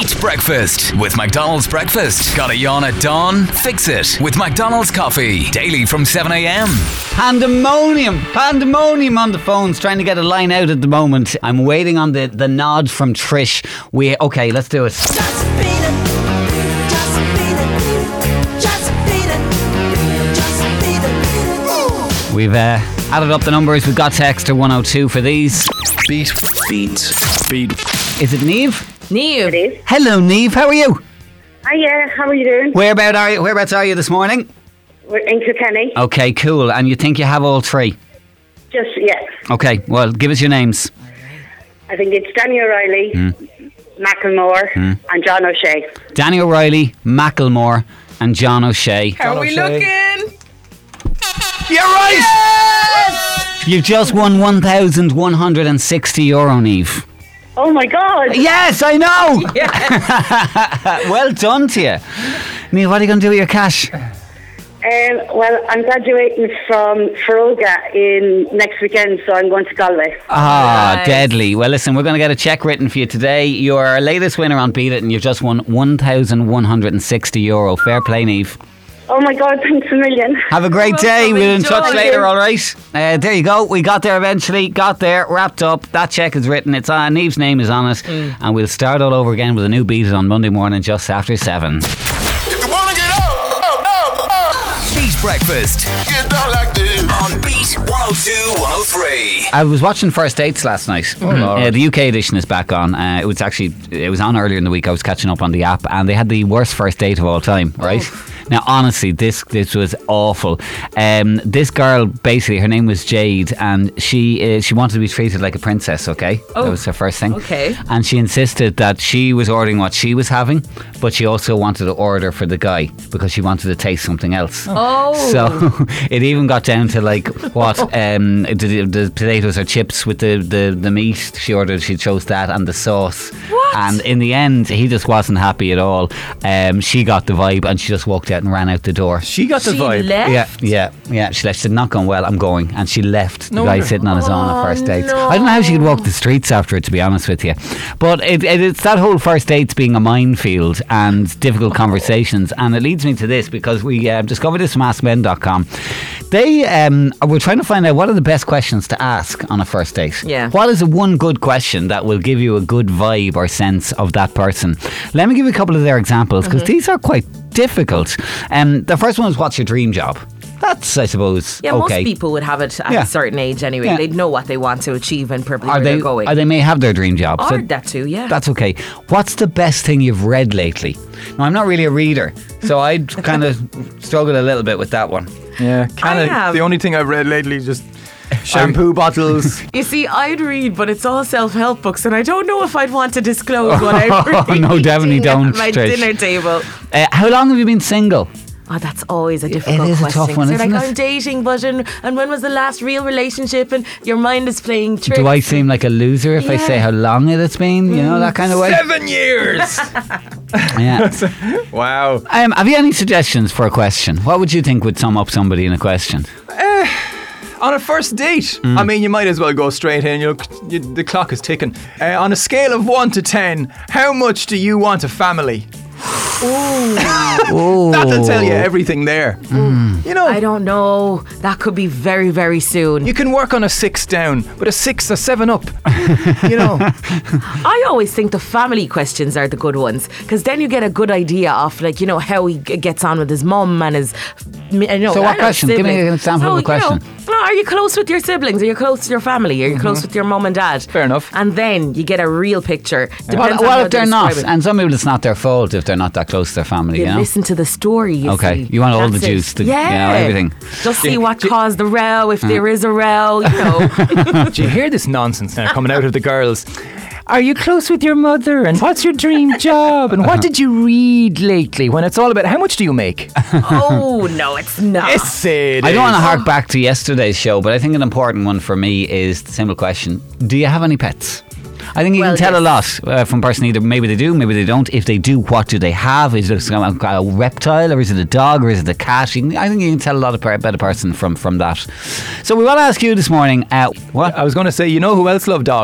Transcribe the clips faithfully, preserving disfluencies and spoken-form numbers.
Beat Breakfast with McDonald's Breakfast. Got a yawn at dawn? Fix it with McDonald's Coffee. Daily from seven a.m. Pandemonium, pandemonium on the phones, trying to get a line out at the moment. I'm waiting on the, the nod from Trish. We okay, let's do it. Just beat it. Just beat it. Just beat it. Just beat it. We've uh, added up the numbers. We've got text to one oh two for these. Beat. Beat. Beat. Is it Neve? Neve. It is. Hello, Neve. How are you? Hiya, how are you doing? Whereabout are you? Whereabouts are you this morning? We're in Kilkenny. Okay, cool. And you think you have all three? Just, yeah. Okay, well, give us your names. I think it's Danny O'Reilly, Mm. Macklemore, Mm. and John O'Shea. Danny O'Reilly, Macklemore, and John O'Shea. How are we looking? You're right! You've just won one thousand one hundred sixty euro, Neve. Oh my God! Yes, I know! Well done to you. Neve, what are you going to do with your cash? Um, well, I'm graduating from Feroga in next weekend, so I'm going to Galway. Ah, Nice. deadly. Well, listen, we're going to get a cheque written for you today. You're our latest winner on Beat It, and you've just won one thousand one hundred sixty euro. Fair play, Neve. Oh my God, thanks a million. Have a great Welcome, day. We'll in touch enjoy. later, all right? Uh, there you go. We got there eventually. Got there, wrapped up. That cheque is written. It's on. Neve's name is on it. Mm. And we'll start all over again with a new Beat It on Monday morning just after seven. If you wanna get up, up, up, up, Beat Breakfast get down like this. on Beat one oh two one oh three. I was watching First Dates last night. Uh, the U K edition is back on. Uh, it was actually it was on earlier in the week. I was catching up on the app, and they had the worst first date of all time. Right now, honestly, this this was awful. Um, this girl, basically, her name was Jade, and she uh, she wanted to be treated like a princess. Okay, Oh, that was her first thing. okay. And she insisted that she was ordering what she was having, but she also wanted to order for the guy because she wanted to taste something else. Oh. So it even got down to like what um, the, the potatoes or chips with the, the, the meat. She ordered, she chose that and the sauce. What? And in the end, he just wasn't happy at all. Um, she got the vibe and she just walked out and ran out the door. She got the She vibe. left? Yeah, yeah, yeah. She left. She said, "Not going well. I'm going." And she left. No the guy wonder. sitting on his own at first dates. no. I don't know how she could walk the streets after it, to be honest with you. But it, it, it's that whole first dates being a minefield and difficult conversations. And it leads me to this because we uh, discovered this from ask men dot com. They um, were trying to find out what are the best questions to ask on a first date. Yeah. What is the one good question that will give you a good vibe or sense of that person? Let me give you a couple of their examples because these are quite difficult. Um, the first one is, what's your dream job? That's, I suppose, Yeah, okay. most people would have it at Yeah. a certain age anyway. Yeah. They'd know what they want to achieve and probably Are where they, they're going. or they may have their dream job. Or so that too, yeah. That's okay. What's the best thing you've read lately? Now, I'm not really a reader, so I'd kind of struggle a little bit with that one. Yeah, I kind have. of. The only thing I've read lately is just shampoo bottles. You see, I'd read, but it's all self-help books, and I don't know if I'd want to disclose what I'm reading No, definitely don't, at my Trish. dinner table. Uh, how long have you been single? Oh, that's always a difficult is a question. tough one, So you're isn't like, it? I'm dating, but and, and when was the last real relationship? And your mind is playing tricks. Do I seem like a loser if I Yeah. say how long it has been? You know, that kind of way? Seven years. Yeah. Wow. Um, have you any suggestions for a question? What would you think would sum up somebody in a question? On a first date, Mm. I mean, you might as well go straight in. You know, you, the clock is ticking. Uh, on a scale of one to ten, how much do you want a family? Oh. That'll tell you everything there. You know, I don't know. That could be very, very soon. you can work on a six down, but a six, a seven up. You know, I always think the family questions are the good ones because then you get a good idea of, like, you know, how he g- gets on with his mum and his. You know, So what I don't know, question? Give me siblings. an example So, of a question. You know, are you close with your siblings? Are you close to your family? Are you close with your mum and dad? Fair enough. And then you get a real picture. Depends What, on what how if they're they not? describe it. And some people, it's not their fault if they're not that close to their family, You you know? listen to the story. You Okay, see. you want all the That's it. juice, the- yeah, you know, everything. Just see what caused the row, if there is a row. You know. do you hear this nonsense now coming out of the girls? Are you close with your mother? And what's your dream job? And what did you read lately? When it's all about how much do you make? Oh no, it's not. Yes, it I don't want to is. hark back to yesterday's show, but I think an important one for me is the simple question: do you have any pets? I think you Well, can tell a yes. lot uh, from person. Either maybe they do, maybe they don't. If they do, what do they have? Is it a, a reptile, or is it a dog, or is it a cat? You can, I think you can tell a lot about a person from, from that. So we want to ask you this morning. Uh, what? I was going to say, you know who else love dogs?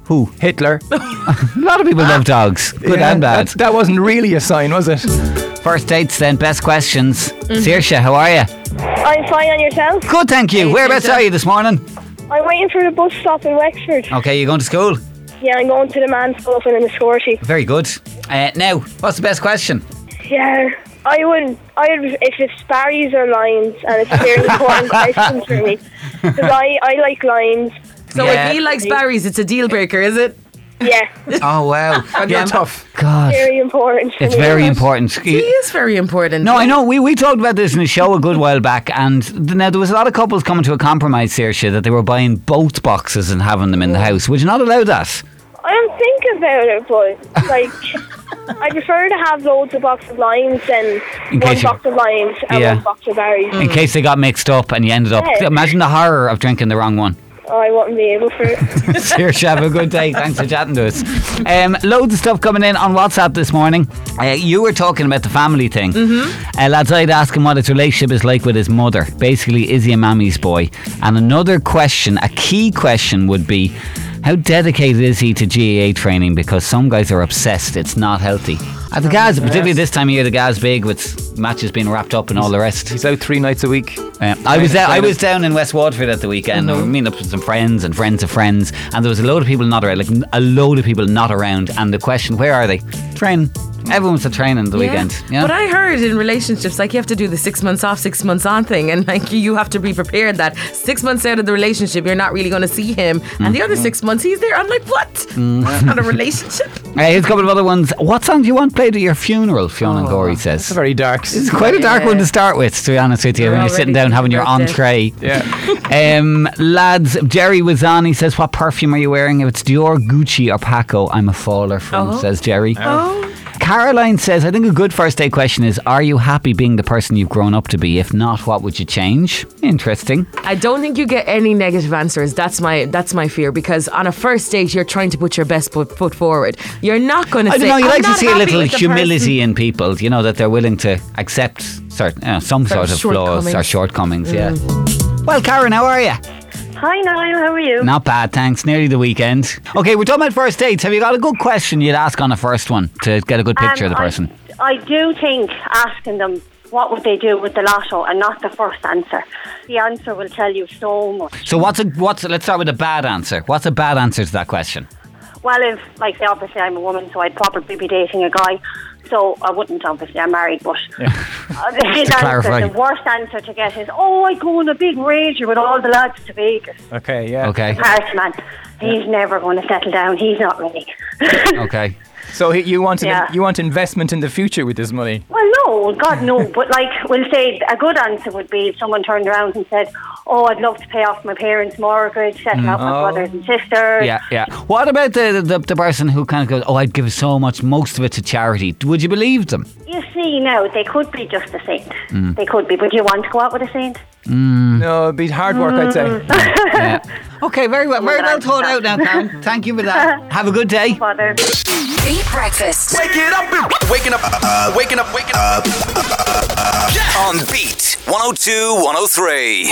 Who? Hitler. A lot of people love dogs. Good Yeah, and bad. That, that wasn't really a sign, was it? First dates then, best questions. Mm-hmm. Saoirse, how are you? I'm fine, on yourself? Good, thank you. Hey, Whereabouts Saoirse. are you this morning? I'm waiting for the bus stop in Wexford. Okay, you going to school? Yeah, I'm going to the man's school in the Scorty. Very good. Uh, now, what's the best question? Yeah, I would, I would, if it's Barry's or Lions, and it's a very important question for me. Because I, I like Lions. So Yeah. if he likes Barry's, it's a deal breaker, is it? Yeah, Oh, wow. And you're tough. God. very important for It's me. very important. He is very important. No, I know. We, we talked about this in a show a good while back, and th- now there was a lot of couples coming to a compromise, Saoirse, that they were buying both boxes and having them in the house. Would you not allow that? I don't think about it, but, like, I prefer to have loads of boxes of Lions than In one case you- box of Lions and Yeah. one box of Barry's. In case they got mixed up and you ended up... Yeah. Imagine the horror of drinking the wrong one. Oh, I wouldn't be able for it. Saoirse, have a good day. Thanks for chatting to us. Um, loads of stuff coming in on WhatsApp this morning. Uh, you were talking about the family thing. Mm-hmm. Uh, lads, I'd ask him what his relationship is like with his mother. Basically, is he a mammy's boy? And another question, a key question would be, how dedicated is he to G A A training? Because some guys are obsessed. It's not healthy. At the Gaz, particularly this time of year, the Gaz big with matches being wrapped up and all the rest. He's out three nights a week. Uh, I was there, I was down in West Waterford at the weekend. I was meeting up with some friends and friends of friends, and there was a load of people not around, like a load of people not around. And the question, where are they? Training. Everyone's at training the Yeah. weekend. Yeah. But I heard in relationships, like you have to do the six months off, six months on thing, and like you have to be prepared that six months out of the relationship, you're not really going to see him, and the other six months he's there. I'm like, what? That's not a relationship. Uh, here's a couple of other ones. What song do you want played at your funeral? Fiona and Gorey says. It's very dark. It's quite a dark Yeah. one to start with, to be honest with you, You're when you're already sitting down having your thinking about entree. Yeah. Um, lads, Jerry was on. He says, what perfume are you wearing? If it's Dior, Gucci or Paco, I'm a faller from, Oh. says Jerry. Oh. Caroline says, I think a good first date question is, are you happy being the person you've grown up to be? If not, what would you change? Interesting. I don't think you get any negative answers. That's my that's my fear, because on a first date you're trying to put your best foot, foot forward. You're not going to I say, don't know, you "I'm like to not see a happy little with the humility person." in people, you know, that they're willing to accept certain, uh, some Sort sort of of flaws or shortcomings. shortcomings, yeah. Well, Karen, how are you? Hi, Niall, how are you? Not bad, thanks. Nearly the weekend. Okay, we're talking about first dates. Have you got a good question you'd ask on a first one to get a good picture Um, of the person? I, I do think asking them what would they do with the lotto and not the first answer. The answer will tell you so much. So what's a what's a, let's start with a bad answer. What's a bad answer to that question? Well, if, like, obviously I'm a woman, so I'd probably be dating a guy. So I wouldn't, obviously, I'm married, but uh, his To answer, clarify. the worst answer to get is, oh, I go on a big rager with all the lads to Vegas. Okay, yeah. Okay. Party man, he's never going to settle down. He's not ready. Okay. So he- you want an, Yeah. you want investment in the future with this money? Well, no, God, no. But, like, we'll say a good answer would be if someone turned around and said, oh, I'd love to pay off my parents' mortgage, settle out my Oh. brothers and sisters. Yeah, yeah. What about the, the the person who kind of goes, oh, I'd give so much, most of it to charity? Would you believe them? You see, now, they could be just a saint. Mm. They could be. But do you want to go out with a saint? No, it'd be hard work, I'd say. Yeah. Okay, very well, very well thought out now, Karen. Thank you for that. Have a good day. Father. Beat Breakfast. Wake it up. Waking up. Uh, waking up. Waking up. On Beat one oh two, one oh three.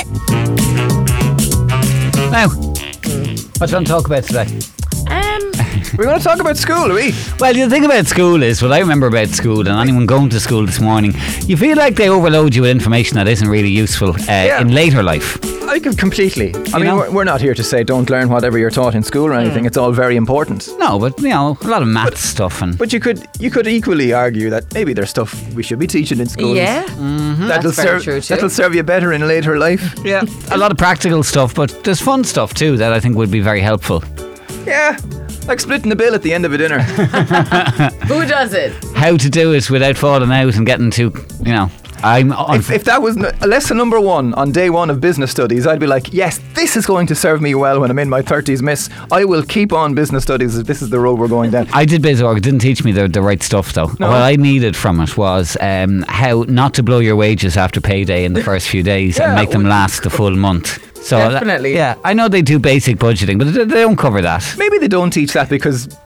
Now, what do you want to talk about today? Um, We want to talk about school, are we? Well, the thing about school is, what I remember about school, and anyone going to school this morning, you feel like they overload you with information that isn't really useful uh, in later life. I could completely. I mean, know? we're, we're not here to say don't learn whatever you're taught in school or anything. It's all very important. No, but you know, a lot of maths stuff and. But you could you could equally argue that maybe there's stuff we should be teaching in schools. yeah. Mm-hmm. That'll That's very serve true too. that'll serve you better in later life. Yeah, a lot of practical stuff, but there's fun stuff too that I think would be very helpful. Yeah. Like splitting the bill at the end of a dinner. Who does it? How to do it without falling out and getting too, you know. I'm. if, if that was n- lesson number one on day one of business studies, I'd be like, yes, this is going to serve me well when I'm in my thirties, miss. I will keep on business studies if this is the road we're going down. I did biz org. It didn't teach me the, the right stuff though. No. What I needed from it was um, how not to blow your wages after payday in the first few days and Yeah, make them last the full month. So that- Definitely. yeah, I know they do basic budgeting, but they, they don't cover that. Maybe they don't teach that because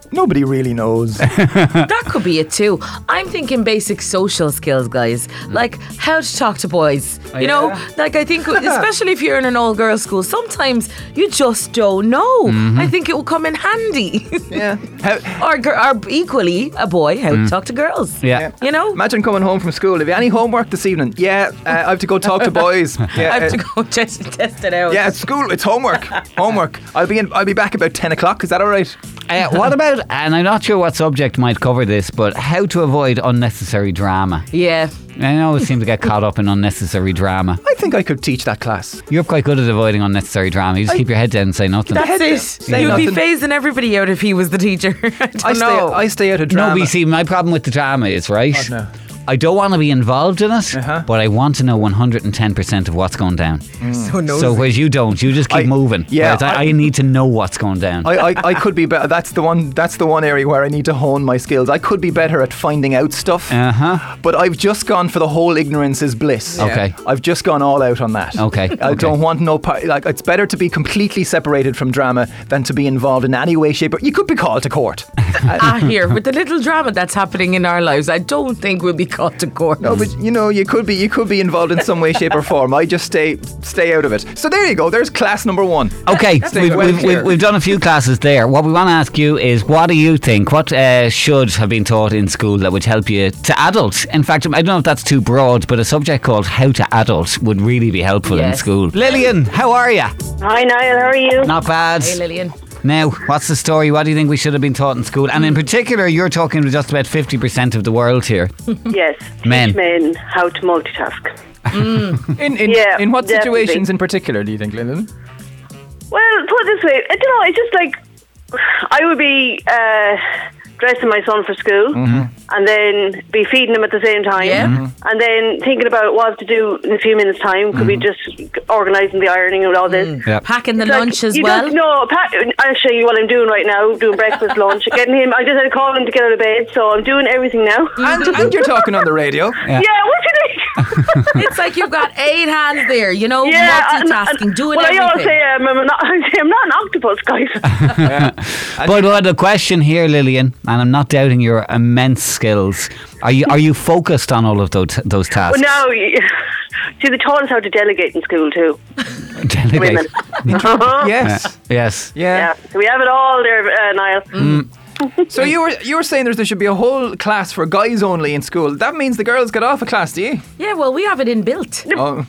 Nobody really knows. That could be it too. I'm thinking basic social skills, guys. Like how to talk to boys. You know, yeah. like I think, especially if you're in an all-girls school, sometimes you just don't know. Mm-hmm. I think it will come in handy. Yeah. How, or, gir- or equally, a boy, how to talk to girls. Yeah. You know? Imagine coming home from school. Have you any homework this evening? Yeah, uh, I have to go talk to boys. Yeah, I have to uh, go test, test it out. yeah, it's school. It's homework. Homework. I'll be in. I'll be back about ten o'clock. Is that all right? Uh, what about, and I'm not sure what subject might cover this, but how to avoid unnecessary drama. Yeah. I always seem to get caught up in unnecessary drama. I think I could teach that class. You're quite good at avoiding unnecessary drama. You just I- keep your head down and say nothing. That's Head- it. say You'd be nothing. phasing everybody out if he was the teacher. I don't I stay. know. I stay out of No, drama. but you see, my problem with the drama is, right? Oh, no. I don't want to be involved in it, Uh-huh. but I want to know one hundred ten percent of what's going down. so nosy. So whereas you don't, you just keep I- moving. yeah, Whereas I, I- I need to know what's going down. I, I, I could be better. That's the one. That's the one area where I need to hone my skills. I could be better at finding out stuff. Uh huh. But I've just gone for the whole ignorance is bliss. Okay. I've just gone all out on that. Okay, I okay. don't want no part. Like it's better to be completely separated from drama than to be involved in any way, shape, or you could be called to court. Ah, here, with the little drama that's happening in our lives, I don't think we'll be caught to court. No, but you know, you could be you could be involved in some way, shape, or form. I just stay stay out of it. So there you go. There's class number one. Okay, Stay we've, well we've, clear. we've, we've done a few classes there. What we want to ask you is, what do you think? What uh, should have been taught in school that would help you to adult? In fact, I don't know if that's too broad, but a subject called How to Adult would really be helpful in Yes. school. Lillian, how are you? Hi, Niall. How are you? Not bad. Hey, Lillian. Now, what's the story? What do you think we should have been taught in school? And in particular, you're talking to just about fifty percent of the world here. Yes. Men. Teach men how to multitask. In in, Yeah, in what definitely. situations in particular do you think, Lyndon? Well, put it this way, I don't know. It's just like I would be uh, dressing my son for school, and then be feeding him at the same time, Yeah. Mhm. and then thinking about what to do in a few minutes' time. Could be just organising the ironing and all this. Yeah. Packing the It's like, lunch as you well. don't- No, pa- I'll show you what I'm doing right now. Doing breakfast, lunch, getting him. I just had to call him to get out of bed, so I'm doing everything now. And, and you're talking on the radio. Yeah. Yeah, what do you think? It's like you've got eight hands there, you know, Yeah, and- multitasking, and- doing well, I always everything. say um, I'm, not, I say I'm not an octopus, guys. But uh, the question here, Lillian, and I'm not doubting your immense skills, are you are you focused on all of those, those tasks? Well, no, you- see, they taught us how to delegate in school too. Delegate. Women. Uh-huh. Yes. Yes. Yeah. Yeah, so we have it all there, uh, Niall. So you were you were saying there's, there should be a whole class for guys only in school. That means the girls get off a class, do you? Yeah, well, we have it inbuilt. Oh.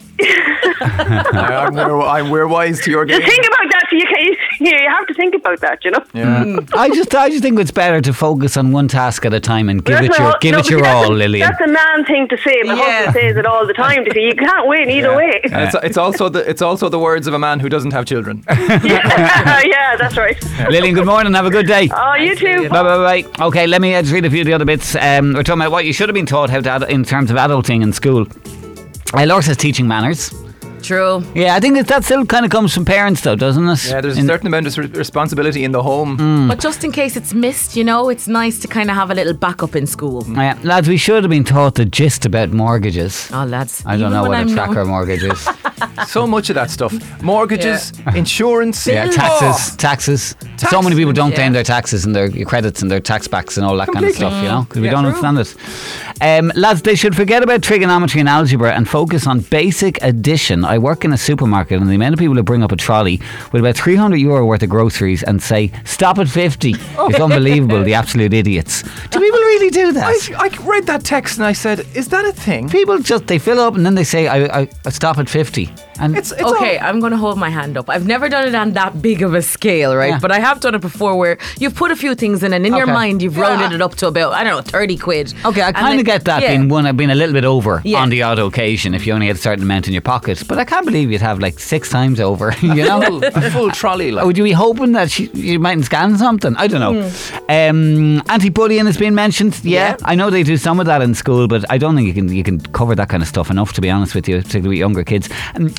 I, I'm, we're, I'm, we're wise to your game. Just think about that. So you, can, you, you have to think about that, you know. Yeah. I just I just think it's better to focus on one task at a time and give That's it my your hu- give no, it your but all, that's a, Lillian. That's a man thing to say. My Yeah. husband says it all the time. To say you can't win either way. And it's, it's also the it's also the words of a man who doesn't have children. yeah, yeah, that's right. Lillian, good morning. Have a good day. Oh, you too. Bye bye bye. Okay, let me uh, just read a few of the other bits. Um, we're talking about what you should have been taught how to ad- in terms of adulting in school. Uh, Laura says teaching manners. True. Yeah, I think that, that still kind of comes from parents, though, doesn't it? Yeah, there's a In- certain amount of res- responsibility in the home. But just in case it's missed, you know, it's nice to kind of have a little backup in school. Yeah, lads, we should have been taught the gist about mortgages. Oh, lads. I don't even know when what I'm a tracker young- mortgage is. So much of that stuff. Mortgages, insurance. Yeah, Bills. taxes, taxes. So many people don't yeah. claim their taxes and their credits and their tax backs and all that kind of Completely. stuff, you know, because we Yeah, don't true. understand it. Um, lads, they should forget about trigonometry and algebra and focus on basic addition. I work in a supermarket and the amount of people who bring up a trolley with about three hundred euro worth of groceries and say, stop at fifty. It's unbelievable, the absolute idiots. Do people really do that? I, I read that text and I said, is that a thing? People just, they fill up and then they say, I, I, I stop at fifty. And It's, it's Okay, all- I'm going to hold my hand up. I've never done it on that big of a scale, right? Yeah. But I have done it before where you've put a few things in and in your Okay. mind you've rounded it up to about, I don't know, thirty quid. Okay, I And kind then- of get that yeah. being one, being a little bit over Yeah. on the odd occasion if you only had a certain amount in your pocket. But I can't believe you'd have like six times over, you know? full, a full trolley. Like. Would you be hoping that she, you mightn't scan something? I don't know. Um, anti-bullying has been mentioned. Yeah, Yeah. I know they do some of that in school, but I don't think you can you can cover that kind of stuff enough, to be honest with you, particularly with younger kids. Um,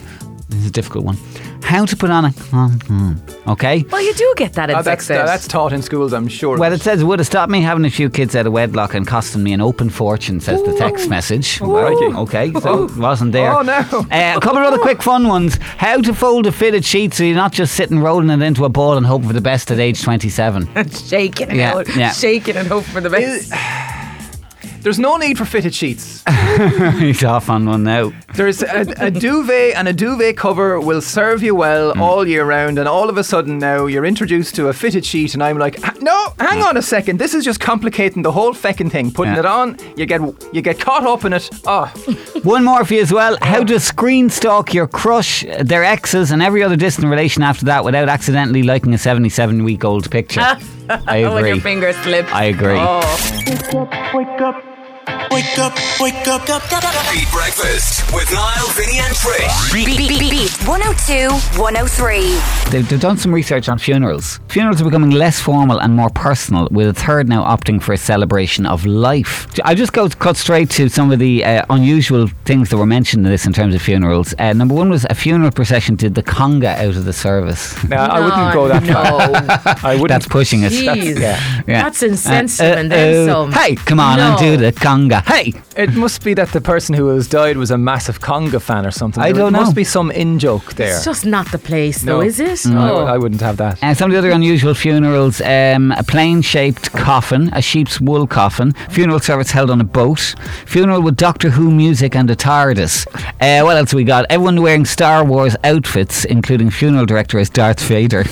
This is a difficult one. How to put on a condom. Okay. Well, you do get that in Oh, that's, sex ed. that's taught in schools, I'm sure. Well, it says it would have stopped me having a few kids out of wedlock and costing me an open fortune, says the text message. Ooh. Okay, so it wasn't there. Oh, no. Uh, a couple of other quick fun ones. How to fold a fitted sheet so you're not just sitting rolling it into a ball and hoping for the best at age twenty-seven. shaking it Yeah, out, yeah. shaking and hoping for the best. There's no need for fitted sheets. He's off on one now. There's a, a duvet, and a duvet cover will serve you well Mm. all year round. And all of a sudden now you're introduced to a fitted sheet, and I'm like, "Ha- no, hang on a second. This is just complicating the whole feckin' thing. Putting Yeah. it on, you get you get caught up in it. Oh, One more for you as well. How to screen stalk your crush, their exes, and every other distant relation after that without accidentally liking a seventy-seven week old picture. I When your agree. fingers slip. I agree. Oh. Wake up, wake up, wake up. Beat Breakfast with Niall, Vinny and Trish. Beat, beat, beat, beat. one oh two, one oh three. They've, they've done some research on funerals. Funerals are becoming less formal and more personal, with a third now opting for a celebration of life. I just go to cut straight to some of the uh, unusual things that were mentioned in this in terms of funerals. Uh, number one was a funeral procession did the conga out of the service. now I wouldn't go that far. I wouldn't. That's pushing it. Jeez. Yeah. Yeah. That's insensitive and then uh, some. Hey, come on No. and do the conga. Hey! It must be that the person who has died was a massive conga fan or something. I There don't know. must be some in joke there. It's just not the place, No. though, is it? No, Oh. I wouldn't have that. Uh, some of the other unusual funerals, um, a plane-shaped coffin, a sheep's wool coffin, funeral service held on a boat, funeral with Doctor Who music and a TARDIS. Uh, what else we got? Everyone wearing Star Wars outfits, including funeral director as Darth Vader.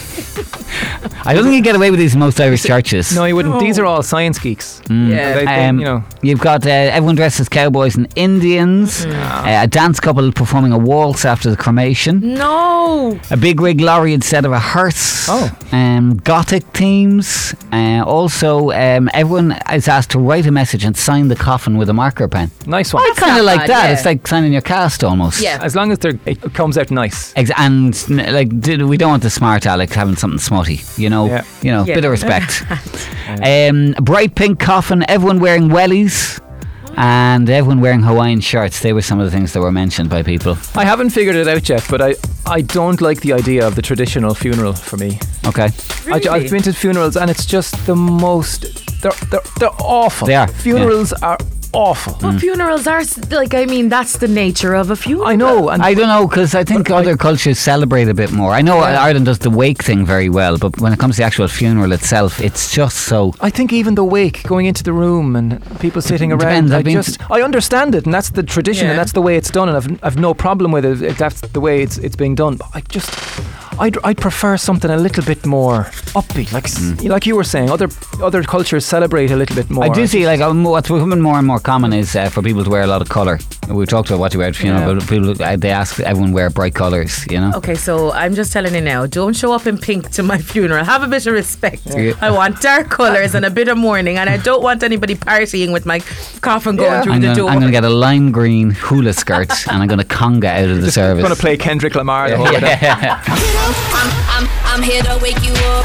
I don't think you get away with these in most Irish churches. No, you wouldn't. These are all science geeks. Yeah. They, they, Um, you know. You've got uh, everyone dressed as cowboys and Indians, uh, a dance couple performing a waltz after the cremation, No. a big rig lorry instead of a hearse. Oh. Um, gothic themes. Uh, also, um, everyone is asked to write a message and sign the coffin with a marker pen. Nice one. I kind not of like bad, that. yeah. It's like signing your cast almost. Yeah. As long as they're, it comes out nice. Ex- and n- like, did, we don't want the smart Alex having something smutty. You know, Yeah. you know, Yeah. bit of respect. um, bright pink coffin. Everyone wearing wellies. And everyone wearing Hawaiian shirts. They were some of the things that were mentioned by people. I haven't figured it out yet, but I, I don't like the idea of the traditional funeral for me. Okay. I, I've been to funerals and it's just the most. They're they're, they're awful. They are, Funerals are awful. But funerals are, s- like, I mean, that's the nature of a funeral. I know, and I don't know, because I think But I- other cultures celebrate a bit more. I know Yeah. Ireland does the wake thing very well, but when it comes to the actual funeral itself, it's just so. I think even the wake, going into the room and people sitting around, Depends, I I've been just I understand it, and that's the tradition, Yeah. and that's the way it's done, and I've I've no problem with it if that's the way it's it's being done. But I just I'd I'd prefer something a little bit more upbeat, like s like you were saying. Other other cultures celebrate a little bit more. I do see, like, um, what's becoming more and more common is uh, for people to wear a lot of colour. We've talked about what you wear at a funeral, Yeah. but people, uh, they ask everyone wear bright colours, you know? Okay, so I'm just telling you now, don't show up in pink to my funeral. Have a bit of respect. Yeah. I want dark colours and a bit of mourning, and I don't want anybody partying with my coffin going Yeah. through I'm the gonna, door. I'm gonna get a lime green hula skirt and I'm gonna conga out of the service. going to play Kendrick Lamar the whole way down. Yeah. I'm, I'm, I'm here to wake you up.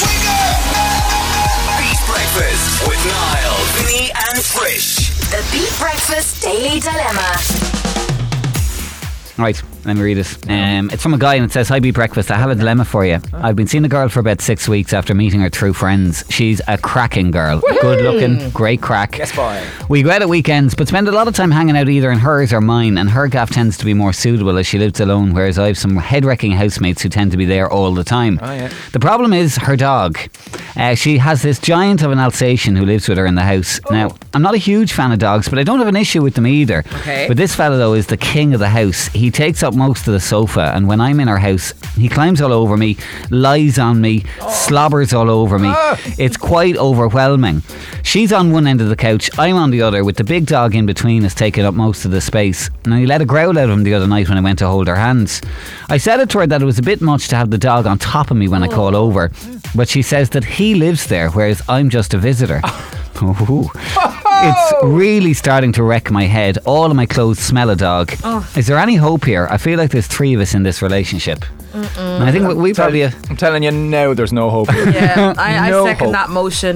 Beat Breakfast with Niall, Vinny and Trish. The Beat Breakfast Daily Dilemma. Right, let me read it. Um, it's from a guy and it says, "Hi, Beat Breakfast. I have a dilemma for you. I've been seeing a girl for about six weeks after meeting her through friends. She's a cracking girl. Good looking, great crack. Yes, boy. We go out at weekends, but spend a lot of time hanging out either in hers or mine, and her gaff tends to be more suitable as she lives alone, whereas I have some head-wrecking housemates who tend to be there all the time. Oh, yeah. The problem is her dog. Uh, she has this giant of an Alsatian who lives with her in the house. Now, I'm not a huge fan of dogs, but I don't have an issue with them either. Okay. But this fella, though, is the king of the house. He takes up most of the sofa, and when I'm in our house, he climbs all over me, lies on me, slobbers all over me. It's quite overwhelming. She's on one end of the couch, I'm on the other, with the big dog in between us taking up most of the space. And he let a growl out of him the other night when I went to hold her hands. I said it to her that it was a bit much to have the dog on top of me when I call over, but she says that he lives there, whereas I'm just a visitor. Ooh. It's really starting to wreck my head. All of my clothes smell of dog. Oh. Is there any hope here? I feel like there's three of us in this relationship. And I think we, we Tell- probably... I'm telling you now, there's no hope. Yeah, I, I No second hope. that motion.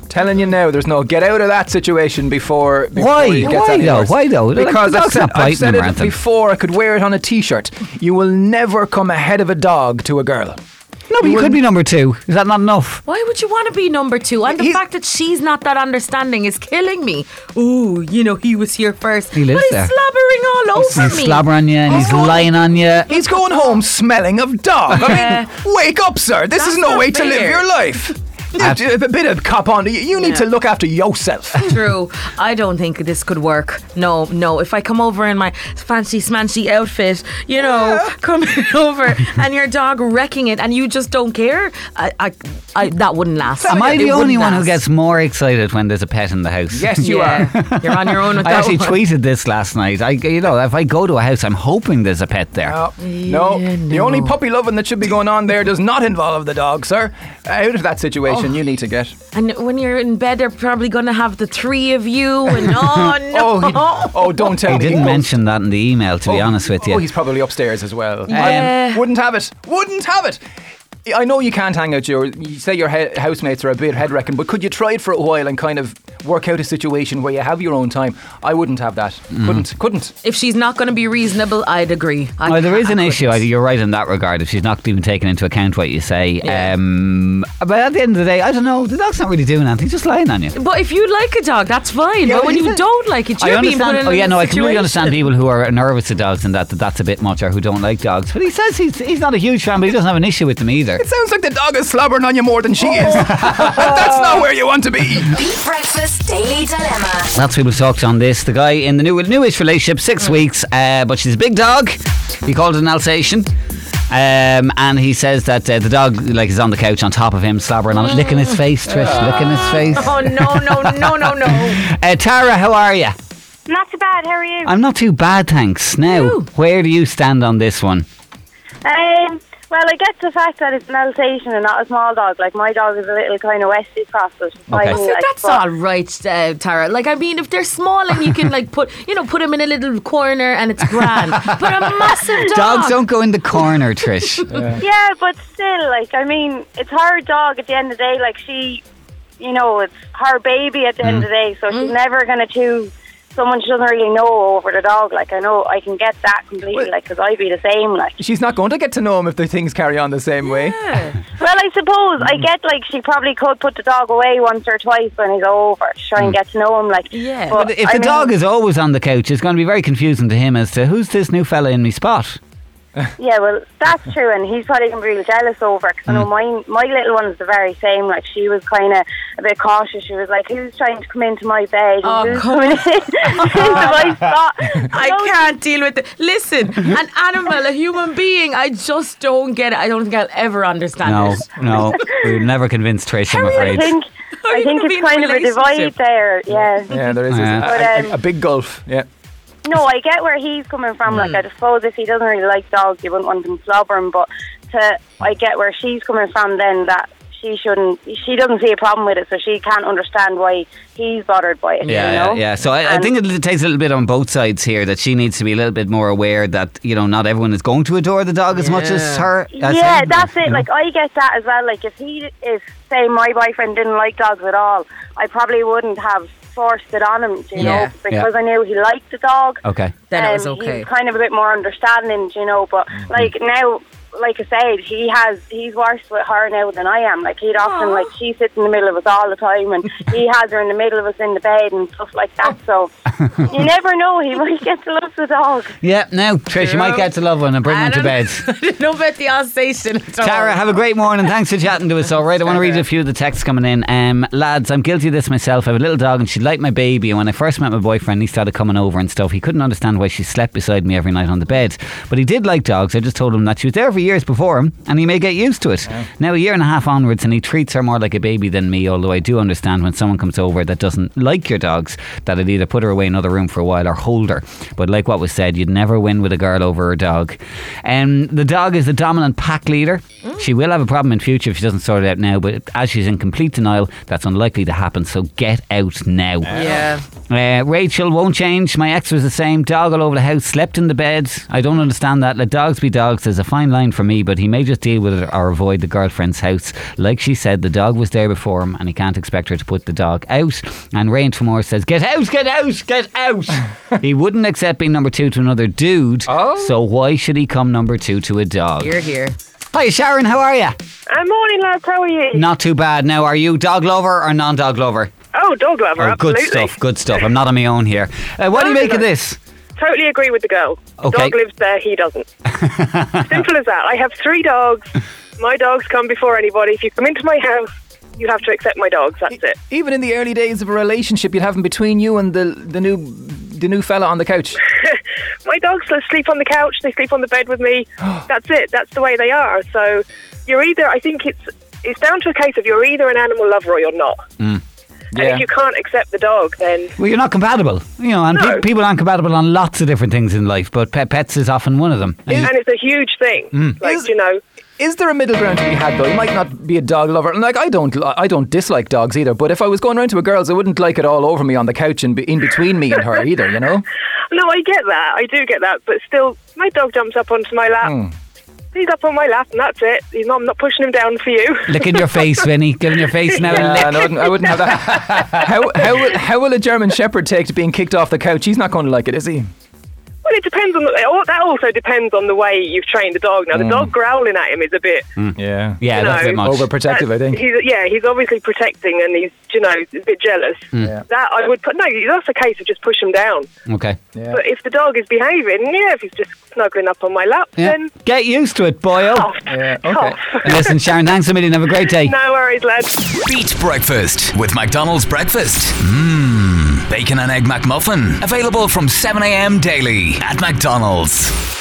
Telling you now, there's no get out of that situation before. before Why? it gets Why any though? worse. Why though? Like, Because the I've dog's said, not I've biting said him or it anything. before. I could wear it on a T-shirt. You will never come ahead of a dog to a girl. No, but you could be number two. Is that not enough? Why would you want to be number two? And the He's- fact that she's not that understanding is killing me. Ooh, you know, he was here first. He lives but he's there. slobbering all over He's me. slobbering on you and he's lying on you. He's going home smelling of dog. I Yeah. mean, wake up, sir. This That's is no not way to live fair. your life. I've- A bit of cop on. You you need Yeah. to look after yourself. True. I don't think this could work. No, no. If I come over in my fancy smancy outfit, you know, coming over and your dog wrecking it and you just don't care, I, I, I that wouldn't last. Am I It the only wouldn't one who last. gets more excited when there's a pet in the house? Yes, you Yeah. are. You're on your own with I that actually one. tweeted this last night. I, you know, if I go to a house, I'm hoping there's a pet there. No, no. Yeah, The no. only puppy loving that should be going on there does not involve the dog, sir. Out of that situation, Oh. you need to get. And when you're in bed, they're probably going to have the three of you. And oh no! Oh, he- oh, don't tell He me. didn't goes- mention that in the email, to be Oh, honest with you. Oh, he's probably upstairs as well. Yeah. I wouldn't have it. Wouldn't have it. I know you can't hang out your. You say your he- housemates are a bit head wrecking, but could you try it for a while and kind of work out a situation where you have your own time? I wouldn't have that. Mm. Couldn't. Couldn't. If she's not going to be reasonable, I'd agree. I Well, there is I an couldn't. issue. I- You're right in that regard. If she's not even taking into account what you say, Yeah. um, but at the end of the day, I don't know. The dog's not really doing anything; just lying on you. But if you like a dog, that's fine. Yeah, but when well, you you- don't like it, I you're being put understand. in Oh yeah, a no, I completely understand situation. people who are nervous of dogs and that, that that's a bit much, or who don't like dogs. But he says he's he's not a huge fan, but he doesn't have an issue with them either. It sounds like the dog is slobbering on you more than she is. That's not where you want to be. Beat Breakfast Daily Dilemma. Lots of people talked on this. The guy in the new newish relationship, six weeks, uh, but she's a big dog. He called it an Alsatian. Um, and he says that uh, the dog like is on the couch on top of him, slobbering on it, licking his face, Trish, licking his face. Oh no, no, no, no, no. Uh, Tara, how are you? Not too bad. How are you? I'm not too bad, thanks. Now, Ooh. where do you stand on this one? Um, well, I get the fact that it's an Alsatian and not a small dog. Like, my dog is a little kind of Westie cross, so she's Okay. tiny, See, like, that's but- all right, uh, Tara. Like, I mean, if they're small and you can like put, you know, put them in a little corner and it's grand. But a massive dog. Dogs don't go in the corner, Trish. Yeah, but still, like, I mean, it's her dog at the end of the day. Like, she, you know, it's her baby at the end of the day, so she's never going to choose someone she doesn't really know over the dog. Like, I know I can get that completely, like, because I'd be the same, like. She's not going to get to know him if the things carry on the same way. Yeah. Well, I suppose I get, like, she probably could put the dog away once or twice when he's over to try and get to know him, like. Yeah. But if I the mean- dog is always on the couch, it's going to be very confusing to him as to who's this new fella in me spot. Yeah, well, that's true, and he's probably going to be real jealous over it, because I know my, my little one's the very same. Like, she was kind of a bit cautious. She was like, who's trying to come into my bed? Oh, Who's come coming in into my spot? I can't deal with it. Listen, an animal, a human being, I just don't get it. I don't think I'll ever understand No, it. no, we'll never convince Trish, I'm I afraid. think, Are I you think gonna be it's in kind a of a divide relationship? there, yeah. Yeah, there is a, Yeah. a, But, a, um, a big gulf. Yeah. No, I get where he's coming from. Like, I suppose if he doesn't really like dogs, you wouldn't want him slobbering. But to, I get where she's coming from. Then that she shouldn't. She doesn't see a problem with it, so she can't understand why he's bothered by it. Yeah, you know? yeah, yeah. So I, I And- think it takes a little bit on both sides here, that she needs to be a little bit more aware that, you know, not everyone is going to adore the dog as much as her. As Yeah, him, that's you it. know. Like, I get that as well. Like, if he, if say my boyfriend didn't like dogs at all, I probably wouldn't have forced it on him, do you Yeah, know, because I knew he liked the dog. Okay. Then it was Um, okay. He's kind of a bit more understanding, do you know. But like now, like I said, he has he's worse with her now than I am. Like, he'd often, like, she sits in the middle of us all the time, and he has her in the middle of us in the bed and stuff like that. So you never know, he might get to love the dog. Yeah, now, Trish, you might get to love one and bring I one to don't- bed. I didn't know about the Alsatian at all. Tara, have a great morning. Thanks for chatting to us. All right, I want to read a few of the texts coming in. Um, lads, I'm guilty of this myself. I have a little dog and she liked my baby. And when I first met my boyfriend, he started coming over and stuff. He couldn't understand why she slept beside me every night on the bed. But he did like dogs. I just told him that she was there for years before him and he may get used to it. Now, a year and a half onwards, and he treats her more like a baby than me. Although I do understand when someone comes over that doesn't like your dogs, that I'd either put her away in another room for a while or hold her. But like what was said, you'd never win with a girl over a dog. Um, the dog is the dominant pack leader. She will have a problem in future if she doesn't sort it out now, but as she's in complete denial, that's unlikely to happen, so get out now. Yeah. Uh, Rachel, won't change. My ex was the same. Dog all over the house, slept in the bed. I don't understand that. Let dogs be dogs. There's a fine line for me, but he may just deal with it or avoid the girlfriend's house. Like she said, the dog was there before him and he can't expect her to put the dog out. And Rain Tremor says, get out, get out, get out. He wouldn't accept being number two to another dude, Oh. so why should he come number two to a dog? Here, here. Hi Sharon, how are you? Uh, morning, lads. How are you? Not too bad. Now, are you dog lover or non-dog lover? Oh, dog lover, Oh, good absolutely. stuff, good stuff. I'm not on my own here. Uh, what do you make of this? Totally agree with the girl. Okay. Dog lives there, he doesn't. Simple as that. I have three dogs. My dogs come before anybody. If you come into my house, you have to accept my dogs. That's it. Even in the early days of a relationship, you'd have them between you and the the new the new fella on the couch. My dogs sleep on the couch. They sleep on the bed with me. That's it. That's the way they are. So you're either, I think it's it's down to a case of you're either an animal lover or you're not. Mm. And if you can't accept the dog, then... Well, you're not compatible. You know, and No. pe- people aren't compatible on lots of different things in life, but pet pets is often one of them. And it's a huge thing. Mm. Like, Is- you know... Is there a middle ground to be had though? You might not be a dog lover, and like I don't, I don't dislike dogs either. But if I was going round to a girl's, I wouldn't like it all over me on the couch and be in between me and her either. You know? No, I get that. I do get that. But still, my dog jumps up onto my lap. Mm. He's up on my lap, and that's it. He's not, I'm not pushing him down for you. Lick in your face, Vinny. Giving your face now. Yeah, a lick. no, I wouldn't, I wouldn't have that. How how will, how will a German Shepherd take to being kicked off the couch? He's not going to like it, is he? Well, it depends on the, that. Also depends on the way you've trained the dog. Now, the Mm. dog growling at him is a bit. Yeah, Yeah, you that's a bit know, much. overprotective, I think. He's, yeah, he's obviously protecting, and he's, you know, a bit jealous. Yeah. That I would put. No, that's a case of just push him down. Okay. Yeah. But if the dog is behaving, yeah, if he's just snuggling up on my lap, Yeah. then Get used to it, boyo. tough. Yeah, okay. Tough. Listen, Sharon, thanks a million. Have a great day. No worries, lads. Beat Breakfast with McDonald's Breakfast. Mmm. Bacon and Egg McMuffin. Available from seven a.m. daily at McDonald's.